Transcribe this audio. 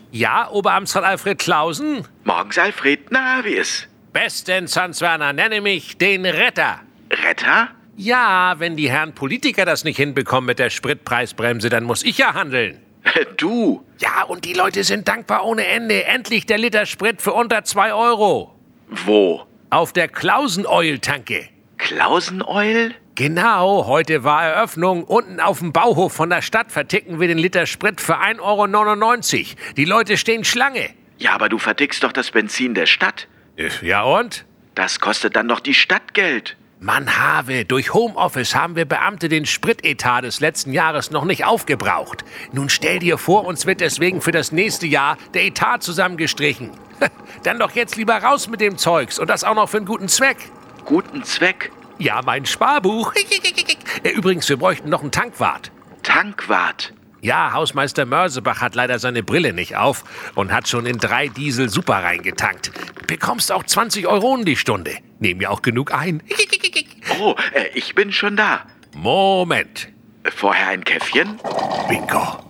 Ja, Oberamtsrat Alfred Clausen? Morgens, Alfred. Na, wie ist? Bestens, Hans Werner, nenne mich den Retter. Retter? Ja, wenn die Herren Politiker das nicht hinbekommen mit der Spritpreisbremse, dann muss ich ja handeln. Du? Ja, und die Leute sind dankbar ohne Ende. Endlich der Liter Sprit für unter 2 Euro. Wo? Auf der Klausen-Oil-Tanke. Klausen-Oil? Genau, heute war Eröffnung. Unten auf dem Bauhof von der Stadt verticken wir den Liter Sprit für 1,99 Euro. Die Leute stehen Schlange. Ja, aber du vertickst doch das Benzin der Stadt. Ja und? Das kostet dann doch die Stadt Geld. Mann, Have, durch Homeoffice haben wir Beamte den Spritetat des letzten Jahres noch nicht aufgebraucht. Nun stell dir vor, uns wird deswegen für das nächste Jahr der Etat zusammengestrichen. Dann doch jetzt lieber raus mit dem Zeugs und das auch noch für einen guten Zweck. Guten Zweck? Ja, mein Sparbuch. Übrigens, wir bräuchten noch einen Tankwart. Tankwart? Ja, Hausmeister Mörsebach hat leider seine Brille nicht auf und hat schon in 3 Diesel super reingetankt. Bekommst auch 20 Euro die Stunde. Nehmen ja auch genug ein. Oh, ich bin schon da. Moment. Vorher ein Käffchen? Bingo.